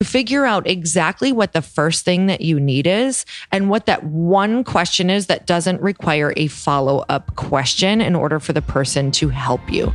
figure out exactly what the first thing that you need is and what that one question is that doesn't require a follow-up question in order for the person to help you.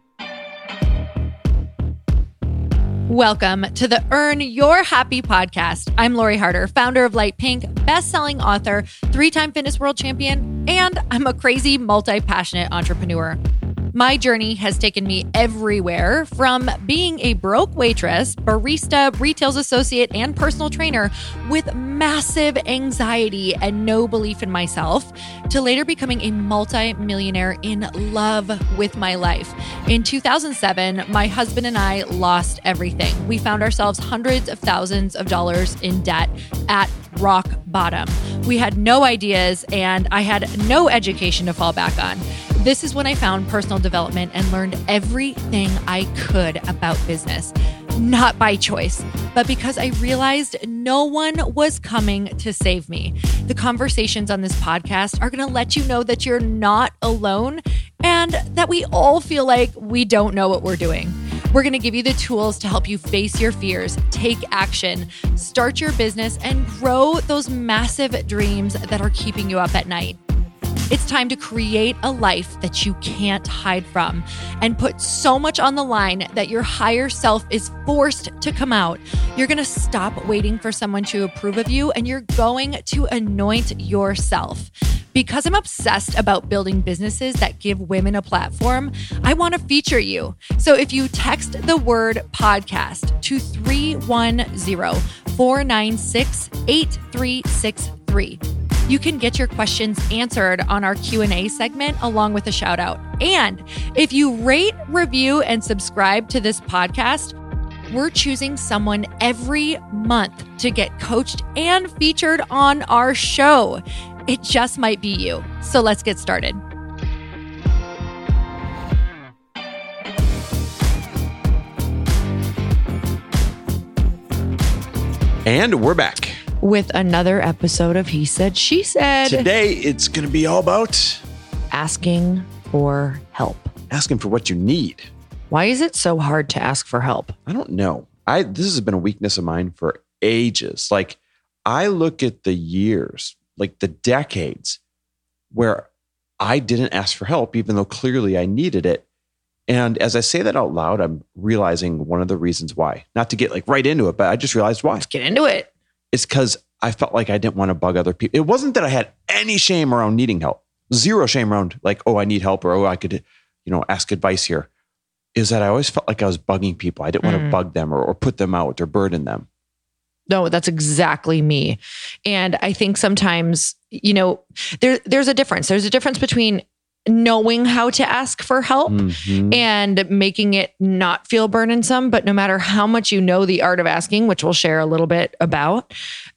Welcome to the Earn Your Happy podcast. I'm Lori Harder, founder of Light Pink, best-selling author, 3-time fitness world champion, and I'm a crazy, multi-passionate entrepreneur. My journey has taken me everywhere, from being a broke waitress, barista, retail associate, and personal trainer with massive anxiety and no belief in myself, to later becoming a multi-millionaire in love with my life. In 2007, my husband and I lost everything. We found ourselves hundreds of thousands of dollars in debt at rock bottom. We had no ideas and I had no education to fall back on. This is when I found personal development and learned everything I could about business. Not by choice, but because I realized no one was coming to save me. The conversations on this podcast are going to let you know that you're not alone and that we all feel like we don't know what we're doing. We're going to give you the tools to help you face your fears, take action, start your business, and grow those massive dreams that are keeping you up at night. It's time to create a life that you can't hide from and put so much on the line that your higher self is forced to come out. You're going to stop waiting for someone to approve of you and you're going to anoint yourself. Because I'm obsessed about building businesses that give women a platform, I want to feature you. So if you text the word podcast to 310-496-8363, you can get your questions answered on our Q&A segment along with a shout out. And if you rate, review, and subscribe to this podcast, we're choosing someone every month to get coached and featured on our show. It just might be you. So let's get started. And we're back With another episode of He Said, She Said. Today, it's going to be all about asking for help. asking for what you need. Why is it so hard to ask for help? I don't know. This has been a weakness of mine for ages. Like, I look at the years, like the decades, where I didn't ask for help, even though clearly I needed it. And as I say that out loud, I'm realizing one of the reasons why. Not to get like right into it, but I just realized why. Let's get into it. It's because I felt like I didn't want to bug other people. It wasn't that I had any shame around needing help. Zero shame around like, oh, I need help, or oh, I could, ask advice here. Is that I always felt like I was bugging people. I didn't want to bug them or put them out or burden them. No, that's exactly me. And I think sometimes, there's a difference. There's a difference between knowing how to ask for help and making it not feel burdensome. But no matter how much you know the art of asking, which we'll share a little bit about,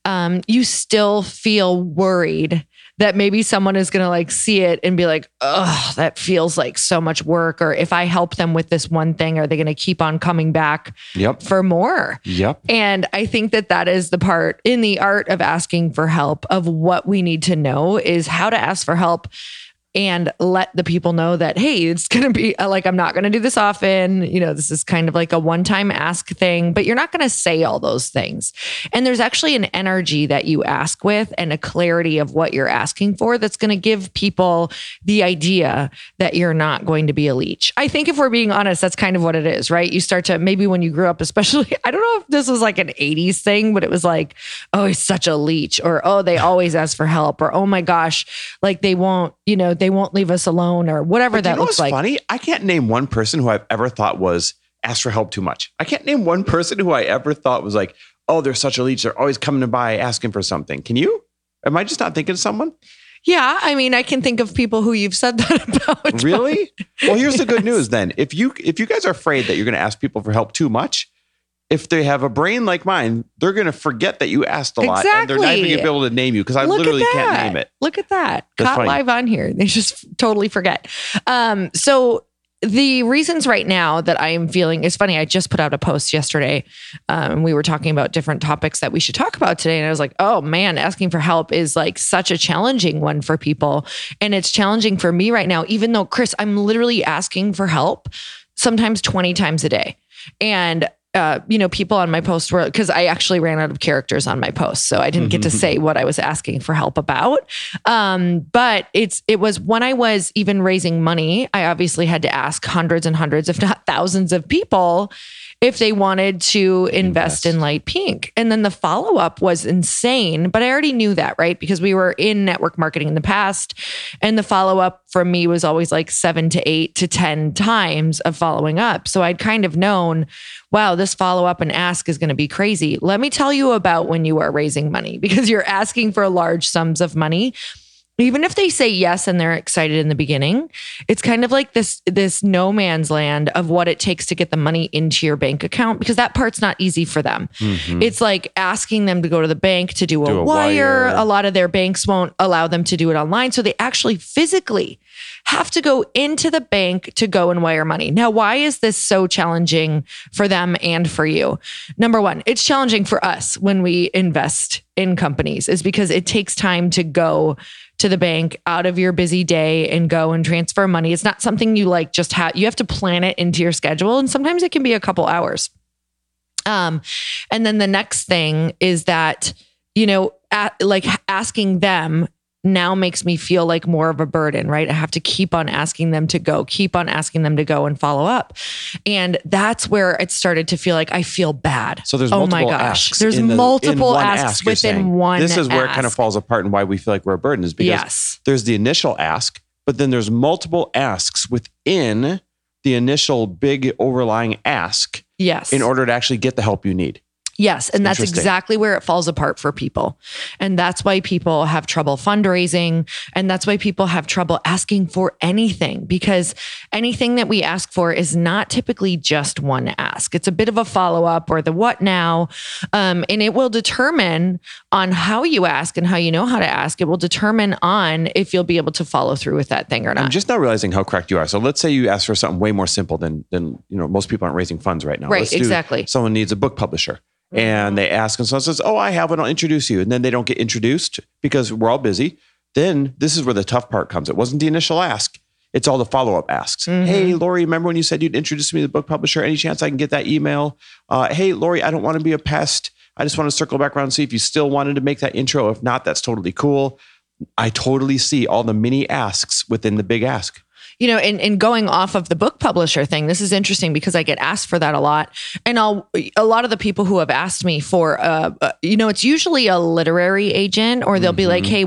you still feel worried that maybe someone is going to like see it and be like, oh, that feels like so much work. Or if I help them with this one thing, are they going to keep on coming back for more? Yep. And I think that is the part in the art of asking for help of what we need to know is how to ask for help and let the people know that, hey, it's going to be like, I'm not going to do this often. This is kind of like a one-time ask thing, but you're not going to say all those things. And there's actually an energy that you ask with and a clarity of what you're asking for that's going to give people the idea that you're not going to be a leech. I think if we're being honest, that's kind of what it is, right? You start to, maybe when you grew up, especially, I don't know if this was like an 80s thing, but it was like, oh, he's such a leech, or, oh, they always ask for help, or, oh my gosh, like they won't leave us alone, or whatever that looks like. Funny? I can't name one person who I've ever thought was asked for help too much. I can't name one person who I ever thought was like, oh, they're such a leech. They're always coming by asking for something. Can you? Am I just not thinking of someone? Yeah. I mean, I can think of people who you've said that about. Really? Well, here's the good news then. If you guys are afraid that you're going to ask people for help too much, if they have a brain like mine, they're going to forget that you asked a lot. And they're not even going to be able to name you because I literally can't name it. Look at that. That's Caught funny. live on here. They just totally forget. So the reasons right now that I am feeling is funny. I just put out a post yesterday and we were talking about different topics that we should talk about today. And I was like, oh man, asking for help is like such a challenging one for people. And it's challenging for me right now, even though, Chris, I'm literally asking for help sometimes 20 times a day. And people on my post were, because I actually ran out of characters on my post, so I didn't get to say what I was asking for help about. But it was when I was even raising money, I obviously had to ask hundreds and hundreds, if not thousands of people if they wanted to invest in Light Pink. And then the follow-up was insane, but I already knew that, right? Because we were in network marketing in the past. And the follow-up from me was always like 7 to 8 to 10 times of following up. So I'd kind of known, wow, this follow-up and ask is going to be crazy. Let me tell you about when you are raising money, because you're asking for large sums of money. Even if they say yes and they're excited in the beginning, it's kind of like this no man's land of what it takes to get the money into your bank account, because that part's not easy for them. It's like asking them to go to the bank to do a wire. A lot of their banks won't allow them to do it online. So they actually physically have to go into the bank to go and wire money. Now, why is this so challenging for them and for you? Number one, it's challenging for us when we invest in companies, is because it takes time to go to the bank out of your busy day and go and transfer money. It's not something you like just have. You have to plan it into your schedule, and sometimes it can be a couple hours. And then the next thing is that, asking them now makes me feel like more of a burden, right? I have to keep on asking them to go and follow up. And that's where it started to feel like I feel bad. So there's multiple asks. There's multiple asks within one. This is where it kind of falls apart, and why we feel like we're a burden is because there's the initial ask, but then there's multiple asks within the initial big overlying ask. Yes. In order to actually get the help you need. Yes. And that's exactly where it falls apart for people. And that's why people have trouble fundraising. And that's why people have trouble asking for anything, because anything that we ask for is not typically just one ask. It's a bit of a follow-up or the what now. And it will determine on how you ask and how you know how to ask. It will determine on if you'll be able to follow through with that thing or not. I'm just not realizing how correct you are. So let's say you ask for something way more simple than most people aren't raising funds right now. Right, exactly. Someone needs a book publisher. And they ask, and someone says, oh, I have one, I'll introduce you. And then they don't get introduced because we're all busy. Then this is where the tough part comes. It wasn't the initial ask. It's all the follow-up asks. Hey, Lori, remember when you said you'd introduce me to the book publisher? Any chance I can get that email? Hey, Lori, I don't want to be a pest. I just want to circle back around and see if you still wanted to make that intro. If not, that's totally cool. I totally see all the mini asks within the big ask. And going off of the book publisher thing, this is interesting because I get asked for that a lot. And a lot of the people who have asked me for, it's usually a literary agent, or they'll be like, hey,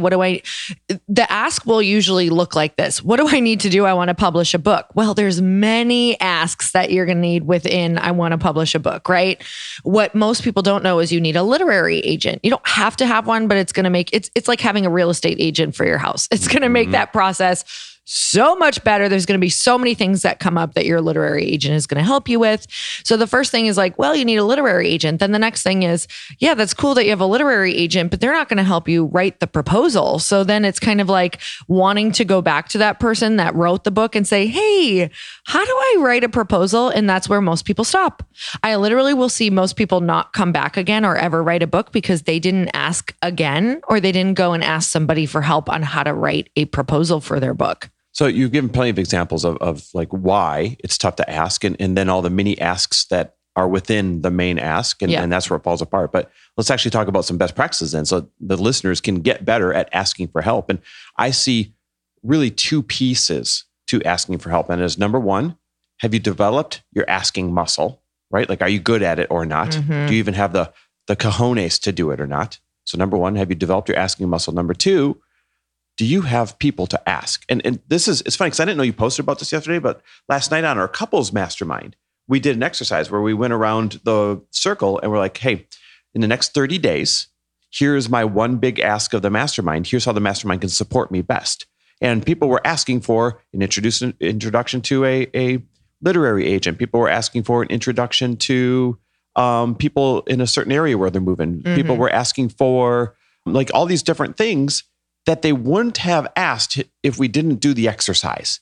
the ask will usually look like this. What do I need to do? I want to publish a book. Well, there's many asks that you're going to need within, I want to publish a book, right? What most people don't know is you need a literary agent. You don't have to have one, but it's going to make, it's like having a real estate agent for your house. It's going to make that process so much better. There's going to be so many things that come up that your literary agent is going to help you with. So the first thing is like, well, you need a literary agent. Then the next thing is, yeah, that's cool that you have a literary agent, but they're not going to help you write the proposal. So then it's kind of like wanting to go back to that person that wrote the book and say, hey, how do I write a proposal? And that's where most people stop. I literally will see most people not come back again or ever write a book because they didn't ask again, or they didn't go and ask somebody for help on how to write a proposal for their book. So you've given plenty of examples of like why it's tough to ask, and then all the mini asks that are within the main ask, and that's where it falls apart. But let's actually talk about some best practices then, so the listeners can get better at asking for help. And I see really two pieces to asking for help. And as number one, have you developed your asking muscle, right? Like, are you good at it or not? Do you even have the cojones to do it or not? So number one, have you developed your asking muscle? Number two, do you have people to ask? And this is, it's funny because I didn't know you posted about this yesterday, but last night on our couples mastermind, we did an exercise where we went around the circle and we're like, hey, in the next 30 days, here's my one big ask of the mastermind. Here's how the mastermind can support me best. And people were asking for an introduction to a literary agent. People were asking for an introduction to people in a certain area where they're moving. People were asking for like all these different things that they wouldn't have asked if we didn't do the exercise.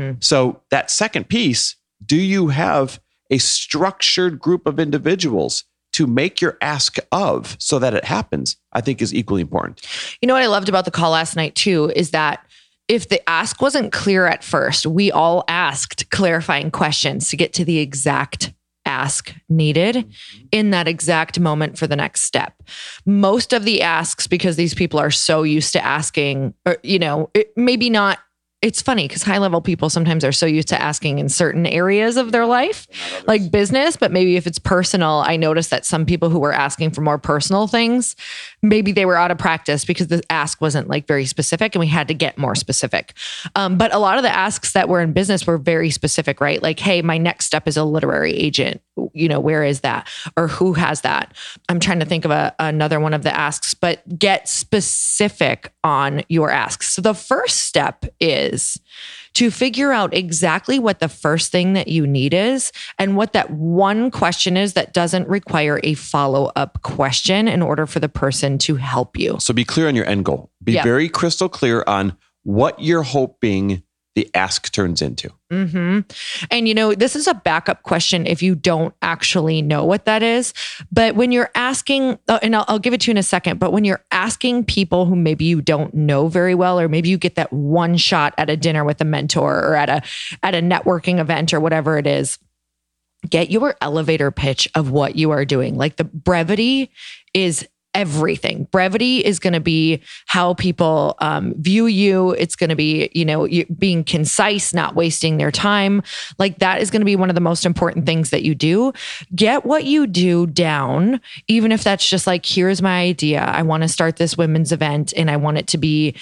So that second piece, do you have a structured group of individuals to make your ask of so that it happens, I think is equally important. You know what I loved about the call last night too, is that if the ask wasn't clear at first, we all asked clarifying questions to get to the exact ask needed in that exact moment for the next step. Most of the asks, because these people are so used to asking, or, maybe not. It's funny because high level people sometimes are so used to asking in certain areas of their life, like business, but maybe if it's personal, I noticed that some people who were asking for more personal things, maybe they were out of practice because the ask wasn't like very specific and we had to get more specific. But a lot of the asks that were in business were very specific, right? Like, hey, my next step is a literary agent. Where is that? Or who has that? I'm trying to think of another one of the asks, but get specific on your asks. So the first step is to figure out exactly what the first thing that you need is and what that one question is that doesn't require a follow-up question in order for the person to help you. So be clear on your end goal. Be very crystal clear on what you're hoping the ask turns into. Mm-hmm. And this is a backup question if you don't actually know what that is. But when you're asking, and I'll give it to you in a second, but when you're asking people who maybe you don't know very well, or maybe you get that one shot at a dinner with a mentor or at a networking event or whatever it is, get your elevator pitch of what you are doing. Like the brevity is everything. Brevity is going to be how people view you. It's going to be, you being concise, not wasting their time. Like that is going to be one of the most important things that you do. Get what you do down, even if that's just like, here's my idea. I want to start this women's event and I want it to be,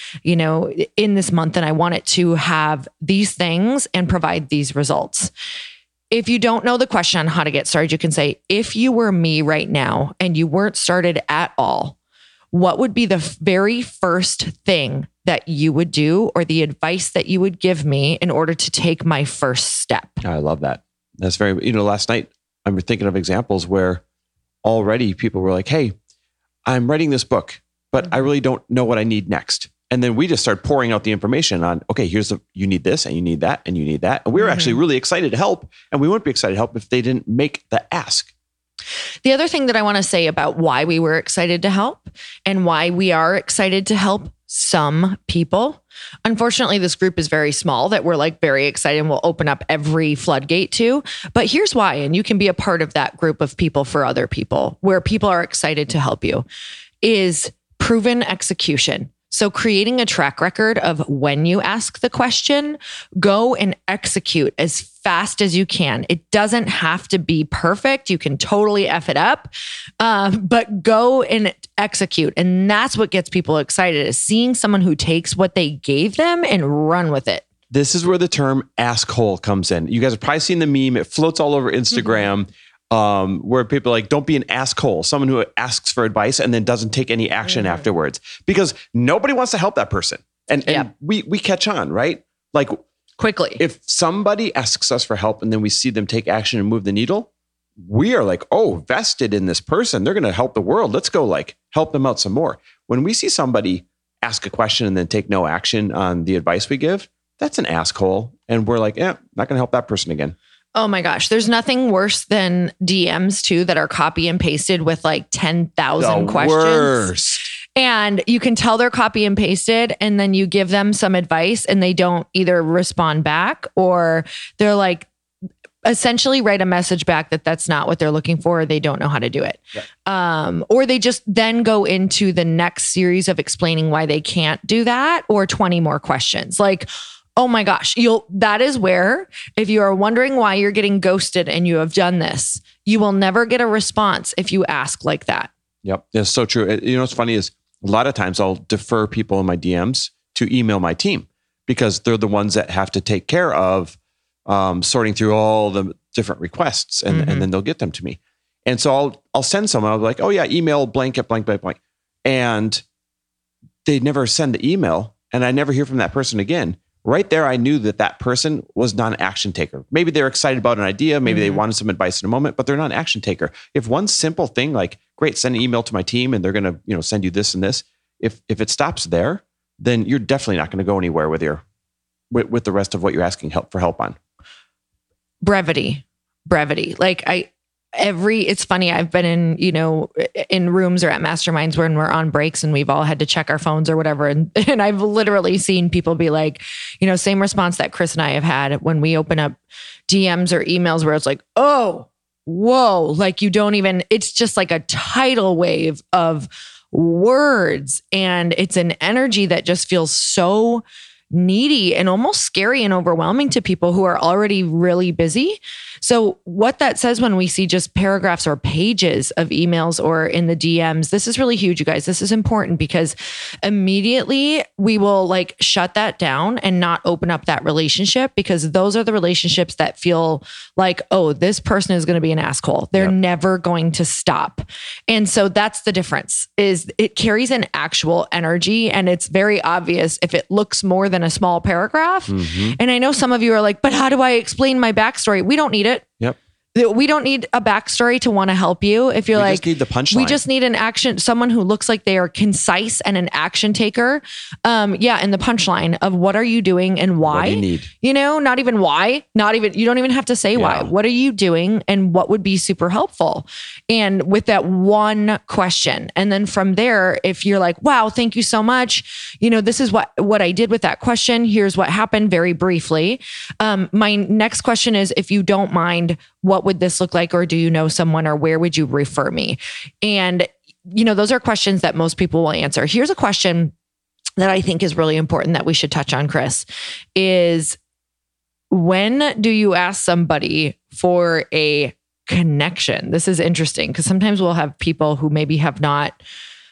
in this month, and I want it to have these things and provide these results. If you don't know the question on how to get started, you can say, if you were me right now and you weren't started at all, what would be the very first thing that you would do or the advice that you would give me in order to take my first step? I love that. That's very, last night I'm thinking of examples where already people were like, hey, I'm writing this book, but I really don't know what I need next. And then we just start pouring out the information on, okay, you need this and you need that and you need that. And we were actually really excited to help. And we wouldn't be excited to help if they didn't make the ask. The other thing that I want to say about why we were excited to help and why we are excited to help some people. Unfortunately, this group is very small that we're like very excited and we'll open up every floodgate to. But here's why, and you can be a part of that group of people for other people where people are excited to help you, is proven execution. So creating a track record of when you ask the question, go and execute as fast as you can. It doesn't have to be perfect. You can totally F it up, but go and execute. And that's what gets people excited, is seeing someone who takes what they gave them and run with it. This is where the term asshole comes in. You guys have probably seen the meme. It floats all over Instagram. Where people are like, don't be an asshole, someone who asks for advice and then doesn't take any action afterwards, because nobody wants to help that person. And we catch on, right? Like quickly. If somebody asks us for help and then we see them take action and move the needle, we are like, oh, vested in this person. They're going to help the world. Let's go help them out some more. When we see somebody ask a question and then take no action on the advice we give, that's an asshole. And we're like, not going to help that person again. Oh my gosh. There's nothing worse than DMs too that are copy and pasted with like 10,000 questions. Worst. And you can tell they're copy and pasted, and then you give them some advice and they don't either respond back, or they're like essentially write a message back that's not what they're looking for, or they don't know how to do it. Right. Or they just then go into the next series of explaining why they can't do that, or 20 more questions. Like, oh my gosh, that is where, if you are wondering why you're getting ghosted and you have done this, you will never get a response if you ask like that. Yep. That's so true. What's funny is a lot of times I'll defer people in my DMs to email my team, because they're the ones that have to take care of sorting through all the different requests, and then they'll get them to me. And so I'll send someone, I'll be like, oh yeah, email blank at blank, blank, blank. And they never send the email and I never hear from that person again. Right there, I knew that person was not an action taker. Maybe they're excited about an idea. Maybe they wanted some advice in a moment, but they're not an action taker. If one simple thing like, great, send an email to my team and they're going to, send you this and this. If it stops there, then you're definitely not going to go anywhere with with the rest of what you're asking for help on. Brevity. Like it's funny. I've been in rooms or at masterminds when we're on breaks and we've all had to check our phones or whatever. And I've literally seen people be like, same response that Chris and I have had when we open up DMs or emails where it's like, oh, whoa, like you don't even, it's just like a tidal wave of words. And it's an energy that just feels so needy and almost scary and overwhelming to people who are already really busy. So what that says when we see just paragraphs or pages of emails or in the DMs, this is really huge, you guys. This is important because immediately we will like shut that down and not open up that relationship, because those are the relationships that feel like, oh, this person is going to be an asshole. They're never going to stop. And so that's the difference, is it carries an actual energy, and it's very obvious if it looks more than a small paragraph. And I know some of you are like, but how do I explain my backstory? We don't need it. Yep. We don't need a backstory to want to help you. If you're we just need the punchline. We just need an action, someone who looks like they are concise and an action taker. And the punchline of what are you doing and why? What do you need? You know, not even why, you don't even have to say why. What are you doing and what would be super helpful? And with that one question. And then from there, if you're like, wow, thank you so much. You know, this is what I did with that question. Here's what happened very briefly. My next question is, if you don't mind, what would this look like? Or do you know someone, or where would you refer me? And, you know, those are questions that most people will answer. Here's a question that I think is really important that we should touch on, Chris, is when do you ask somebody for a connection? This is interesting because sometimes we'll have people who maybe have not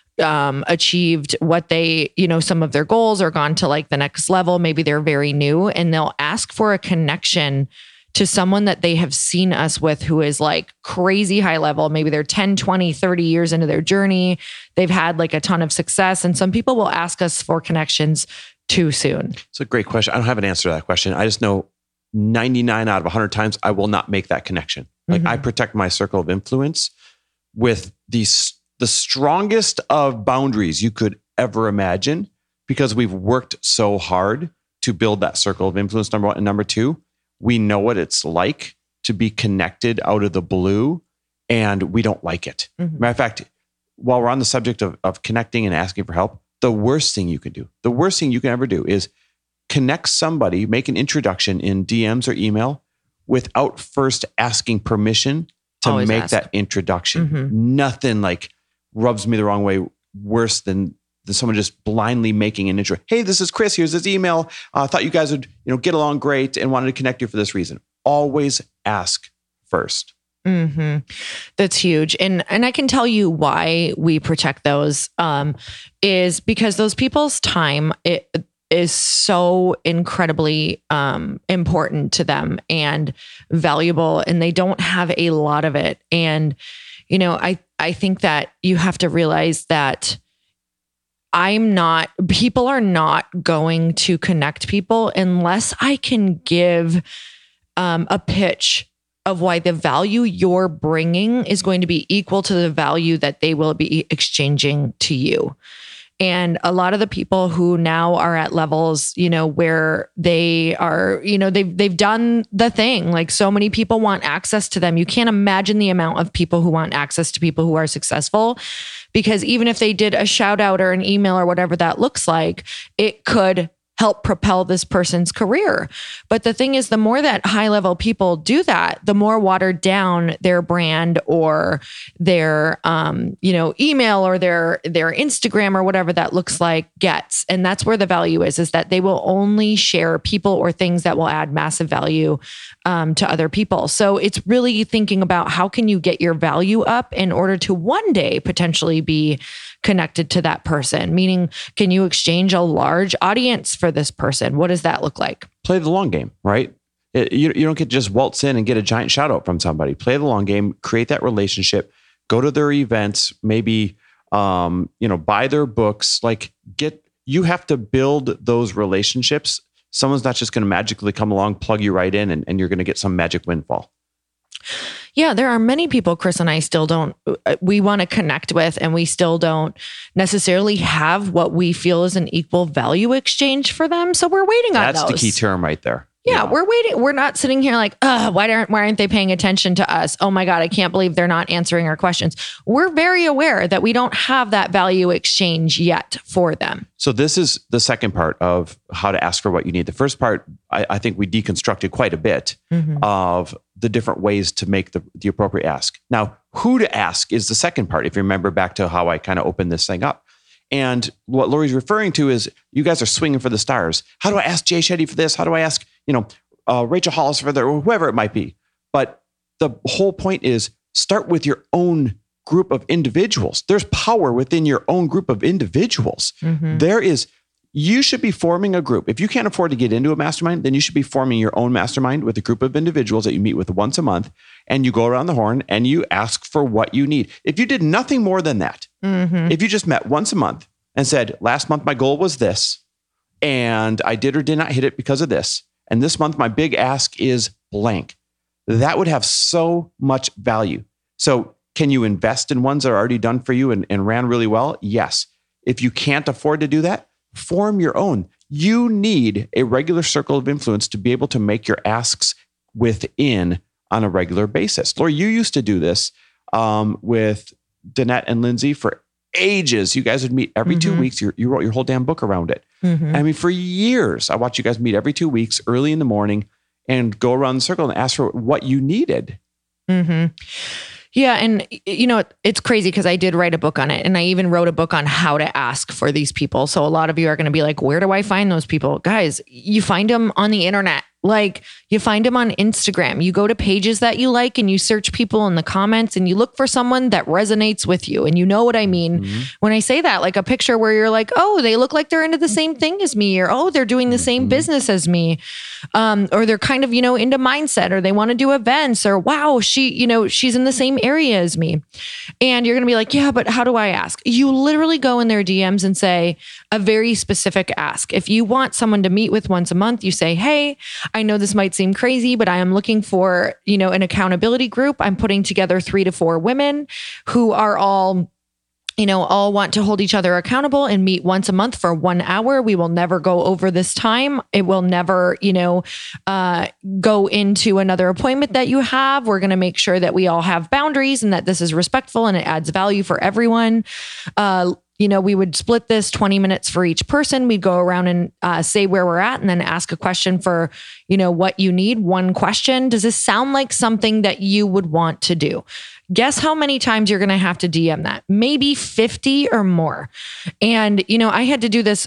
achieved what they, you know, some of their goals, or gone to like the next level. Maybe they're very new and they'll ask for a connection to someone that they have seen us with, who is like crazy high level. Maybe they're 10, 20, 30 years into their journey. They've had like a ton of success. And some people will ask us for connections too soon. It's a great question. I don't have an answer to that question. I just know 99 out of 100 times I will not make that connection. Like I protect my circle of influence with the strongest of boundaries you could ever imagine, because we've worked so hard to build that circle of influence, number one. And number two, we know what it's like to be connected out of the blue, and we don't like it. Matter of fact, while we're on the subject of connecting and asking for help, the worst thing you can do, the worst thing you can ever do is connect somebody, make an introduction in DMs or email without first asking permission to Always make ask. that introduction. Nothing like rubs me the wrong way worse than someone just blindly making an intro. Hey, this is Chris. Here's this email. I thought you guys would, get along great and wanted to connect you for this reason. Always ask first. That's huge. And I can tell you why we protect those, is because those people's time, it is so incredibly important to them and valuable, and they don't have a lot of it. And, I think that you have to realize that people are not going to connect people unless I can give a pitch of why the value you're bringing is going to be equal to the value that they will be exchanging to you. And a lot of the people who now are at levels, where they are, they've done the thing. Like, so many people want access to them. You can't imagine the amount of people who want access to people who are successful, because even if they did a shout out or an email or whatever that looks like, it could help propel this person's career. But the thing is, the more that high level people do that, the more watered down their brand or their, email or their Instagram or whatever that looks like gets. And that's where the value is that they will only share people or things that will add massive value to other people. So it's really thinking about how can you get your value up in order to one day potentially be connected to that person? Meaning, can you exchange a large audience for this person? What does that look like? Play the long game, right? You don't get to just waltz in and get a giant shout out from somebody. Play the long game, create that relationship, go to their events, maybe, buy their books, you have to build those relationships. Someone's not just going to magically come along, plug you right in, and you're going to get some magic windfall. Yeah, there are many people, Chris and I we want to connect with, and we still don't necessarily have what we feel is an equal value exchange for them. So we're waiting on those. That's the key term right there. Yeah, we're waiting. We're not sitting here like, why aren't they paying attention to us? Oh my God, I can't believe they're not answering our questions. We're very aware that we don't have that value exchange yet for them. So this is the second part of how to ask for what you need. The first part, I think we deconstructed quite a bit of the different ways to make the appropriate ask. Now, who to ask is the second part. If you remember back to how I kind of opened this thing up. And what Lori's referring to is you guys are swinging for the stars. How do I ask Jay Shetty for this? How do I ask, Rachel Hollis for that, or whoever it might be? But the whole point is start with your own group of individuals. There's power within your own group of individuals. You should be forming a group. If you can't afford to get into a mastermind, then you should be forming your own mastermind with a group of individuals that you meet with once a month, and you go around the horn and you ask for what you need. If you did nothing more than that, if you just met once a month and said, last month my goal was this, and I did or did not hit it because of this, and this month my big ask is blank, that would have so much value. So can you invest in ones that are already done for you and ran really well? Yes. If you can't afford to do that, form your own. You need a regular circle of influence to be able to make your asks within on a regular basis. Lori, you used to do this with Danette and Lindsay for ages. You guys would meet every 2 weeks. You wrote your whole damn book around it. I mean, for years, I watched you guys meet every 2 weeks early in the morning and go around the circle and ask for what you needed. Yeah. And it's crazy because I did write a book on it, and I even wrote a book on how to ask for these people. So a lot of you are going to be like, where do I find those people? Guys, you find them on the internet. Like, you find them on Instagram. You go to pages that you like and you search people in the comments and you look for someone that resonates with you. And you know what I mean when I say that, like a picture where you're like, oh, they look like they're into the same thing as me, or, oh, they're doing the same business as me. Or they're kind of, into mindset, or they want to do events, or wow, she's in the same area as me. And you're going to be like, yeah, but how do I ask? You literally go in their DMs and say a very specific ask. If you want someone to meet with once a month, you say, hey, I know this might seem crazy, but I am looking for, an accountability group. I'm putting together 3 to 4 women who are all want to hold each other accountable and meet once a month for 1 hour. We will never go over this time. It will never, go into another appointment that you have. We're going to make sure that we all have boundaries and that this is respectful and it adds value for everyone. We would split this 20 minutes for each person. We'd go around and say where we're at and then ask a question for, what you need. One question. Does this sound like something that you would want to do? Guess how many times you're going to have to DM that? Maybe 50 or more. And, I had to do this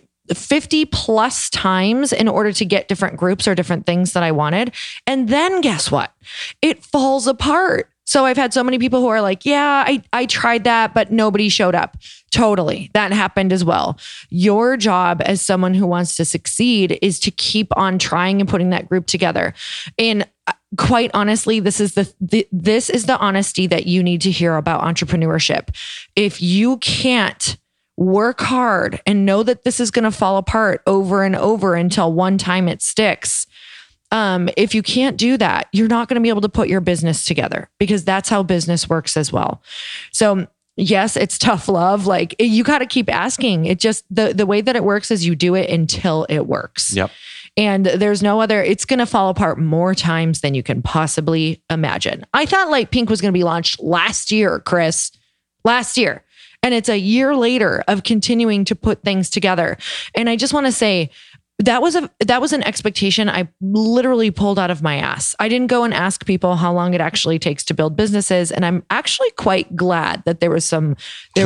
50 plus times in order to get different groups or different things that I wanted. And then guess what? It falls apart. So I've had so many people who are like, yeah, I tried that, but nobody showed up. Totally. That happened as well. Your job as someone who wants to succeed is to keep on trying and putting that group together. And quite honestly, this is the honesty that you need to hear about entrepreneurship. If you can't work hard and know that this is going to fall apart over and over until one time it sticks, if you can't do that, you're not going to be able to put your business together, because that's how business works as well. So yes, it's tough love. Like, you got to keep asking. It just, the way that it works is you do it until it works. Yep. And there's no other, it's going to fall apart more times than you can possibly imagine. I thought Light Pink was going to be launched last year, Chris, last year. And it's a year later of continuing to put things together. And I just want to say, that was an expectation I literally pulled out of my ass. I didn't go and ask people how long it actually takes to build businesses. And I'm actually quite glad that there was some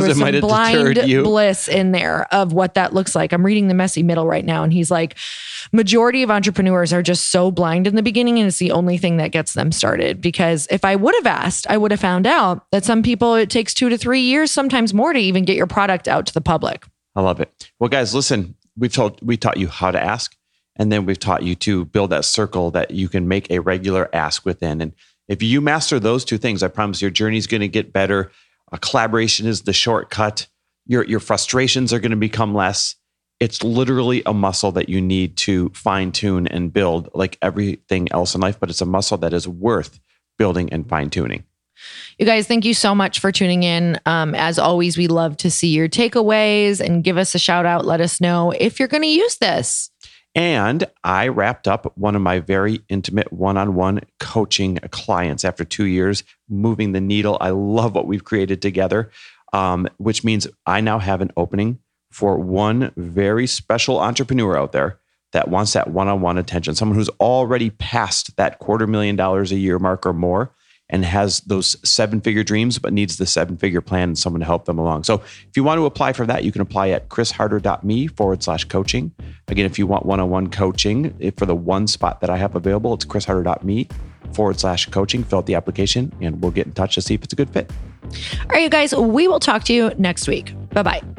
blind bliss in there of what that looks like. I'm reading The Messy Middle right now. And he's like, majority of entrepreneurs are just so blind in the beginning. And it's the only thing that gets them started. Because if I would have asked, I would have found out that some people, it takes 2 to 3 years, sometimes more, to even get your product out to the public. I love it. Well, guys, listen. We taught you how to ask, and then we've taught you to build that circle that you can make a regular ask within. And if you master those 2 things, I promise your journey is going to get better. Collaboration is the shortcut. Your frustrations are going to become less. It's literally a muscle that you need to fine tune and build, like everything else in life, but it's a muscle that is worth building and fine tuning. You guys, thank you so much for tuning in. As always, we love to see your takeaways and give us a shout out. Let us know if you're going to use this. And I wrapped up one of my very intimate one-on-one coaching clients after 2 years, moving the needle. I love what we've created together, which means I now have an opening for one very special entrepreneur out there that wants that one-on-one attention, someone who's already passed that $250,000 a year mark or more and has those 7-figure dreams, but needs the 7-figure plan and someone to help them along. So if you want to apply for that, you can apply at chrisharder.me/coaching. Again, if you want one-on-one coaching for the one spot that I have available, it's chrisharder.me/coaching. Fill out the application and we'll get in touch to see if it's a good fit. All right, you guys, we will talk to you next week. Bye-bye.